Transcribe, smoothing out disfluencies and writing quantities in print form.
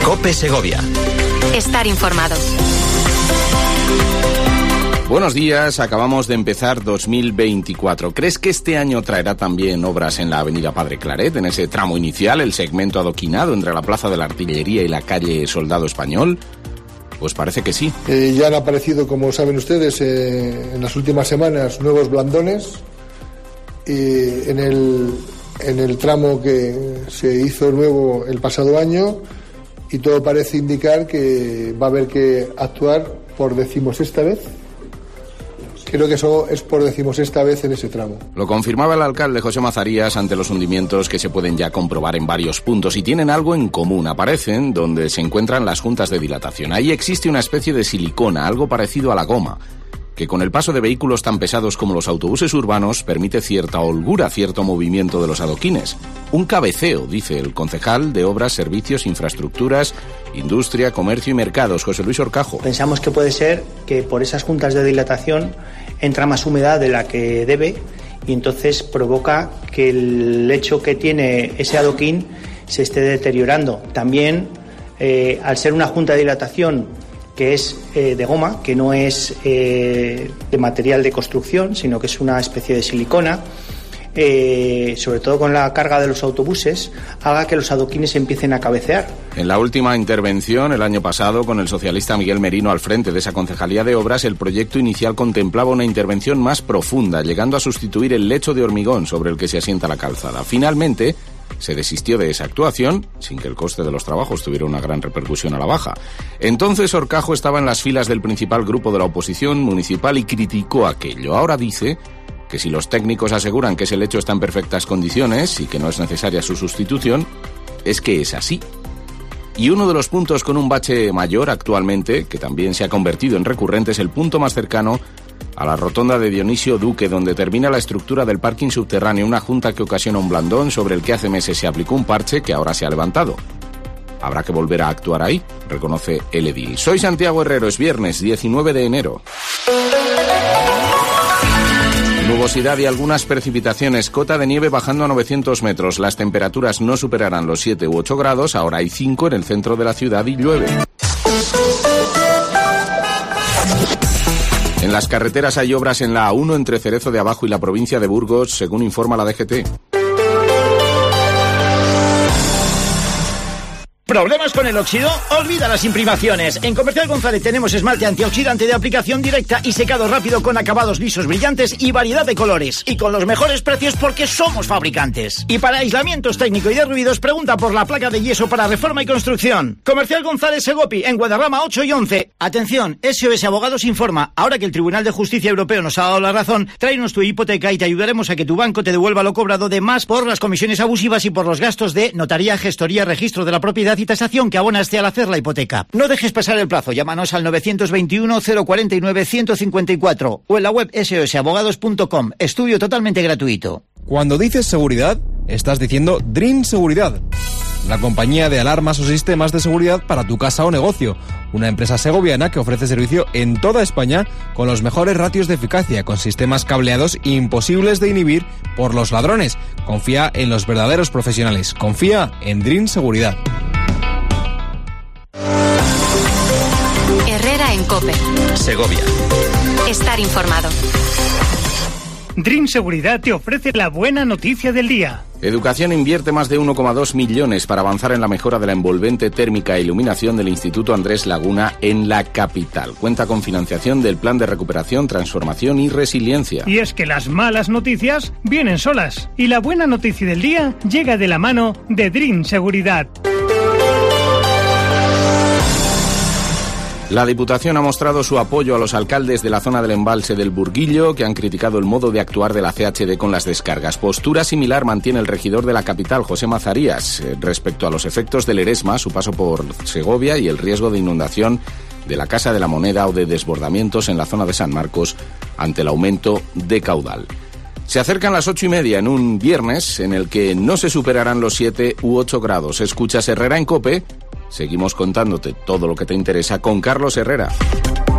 COPE Segovia. Estar informado. Buenos días, acabamos de empezar 2024. ¿Crees que este año traerá también obras en la avenida Padre Claret, en ese tramo inicial, el segmento adoquinado entre la Plaza de la Artillería y la calle Soldado Español? Pues parece que sí. Ya han aparecido, como saben ustedes, en las últimas semanas nuevos blandones en el tramo que se hizo nuevo el pasado año, y todo parece indicar que va a haber que actuar por 16ª vez. Creo que eso es por 16ª vez en ese tramo. Lo confirmaba el alcalde José Mazarías ante los hundimientos que se pueden ya comprobar en varios puntos y tienen algo en común. Aparecen donde se encuentran las juntas de dilatación. Ahí existe una especie de silicona, algo parecido a la goma, que con el paso de vehículos tan pesados como los autobuses urbanos permite cierta holgura, cierto movimiento de los adoquines. Un cabeceo, dice el concejal de Obras, Servicios, Infraestructuras, Industria, Comercio y Mercados, José Luis Orcajo. Pensamos que puede ser que por esas juntas de dilatación entra más humedad de la que debe y entonces provoca que el lecho que tiene ese adoquín se esté deteriorando. También, al ser una junta de dilatación que es de goma, que no es de material de construcción, sino que es una especie de silicona, sobre todo con la carga de los autobuses, haga que los adoquines empiecen a cabecear. En la última intervención, el año pasado, con el socialista Miguel Merino al frente de esa concejalía de obras, el proyecto inicial contemplaba una intervención más profunda, llegando a sustituir el lecho de hormigón sobre el que se asienta la calzada. Finalmente, se desistió de esa actuación, sin que el coste de los trabajos tuviera una gran repercusión a la baja. Entonces Orcajo estaba en las filas del principal grupo de la oposición municipal y criticó aquello. Ahora dice que si los técnicos aseguran que ese lecho está en perfectas condiciones y que no es necesaria su sustitución, es que es así. Y uno de los puntos con un bache mayor actualmente, que también se ha convertido en recurrente, es el punto más cercano a la rotonda de Dionisio Duque, donde termina la estructura del parking subterráneo, una junta que ocasiona un blandón sobre el que hace meses se aplicó un parche que ahora se ha levantado. Habrá que volver a actuar ahí, reconoce el edil. Soy Santiago Herrero, es viernes 19 de enero. Nubosidad y algunas precipitaciones, cota de nieve bajando a 900 metros. Las temperaturas no superarán los 7 u 8 grados, ahora hay 5 en el centro de la ciudad y llueve. En las carreteras hay obras en la A1 entre Cerezo de Abajo y la provincia de Burgos, según informa la DGT. ¿Problemas con el óxido? Olvida las imprimaciones. En Comercial González tenemos esmalte antioxidante de aplicación directa y secado rápido con acabados lisos brillantes y variedad de colores. Y con los mejores precios porque somos fabricantes. Y para aislamientos técnico y de ruidos, pregunta por la placa de yeso para reforma y construcción. Comercial González Segopi, en Guadarrama 8 y 11. Atención, SOS Abogados informa. Ahora que el Tribunal de Justicia Europeo nos ha dado la razón, tráenos tu hipoteca y te ayudaremos a que tu banco te devuelva lo cobrado de más por las comisiones abusivas y por los gastos de notaría, gestoría, registro de la propiedad y tasación que abonaste al hacer la hipoteca. No dejes pasar el plazo, llámanos al 921 049 154 o en la web sosabogados.com. Estudio totalmente gratuito. Cuando dices seguridad, estás diciendo Dream Seguridad, la compañía de alarmas o sistemas de seguridad para tu casa o negocio. Una empresa segoviana que ofrece servicio en toda España con los mejores ratios de eficacia, con sistemas cableados imposibles de inhibir por los ladrones. Confía en los verdaderos profesionales. Confía en Dream Seguridad. Herrera en COPE. Segovia. Estar informado. Dream Seguridad te ofrece la buena noticia del día. Educación invierte más de 1,2 millones para avanzar en la mejora de la envolvente térmica e iluminación del Instituto Andrés Laguna en la capital. Cuenta con financiación del Plan de Recuperación, Transformación y Resiliencia. Y es que las malas noticias vienen solas. Y la buena noticia del día llega de la mano de Dream Seguridad. La Diputación ha mostrado su apoyo a los alcaldes de la zona del embalse del Burguillo, que han criticado el modo de actuar de la CHD con las descargas. Postura similar mantiene el regidor de la capital, José Mazarías, respecto a los efectos del Eresma, su paso por Segovia y el riesgo de inundación de la Casa de la Moneda o de desbordamientos en la zona de San Marcos ante el aumento de caudal. Se acercan las 8:30 en un viernes en el que no se superarán los 7 u 8 grados. Escuchas Herrera en COPE. Seguimos contándote todo lo que te interesa con Carlos Herrera.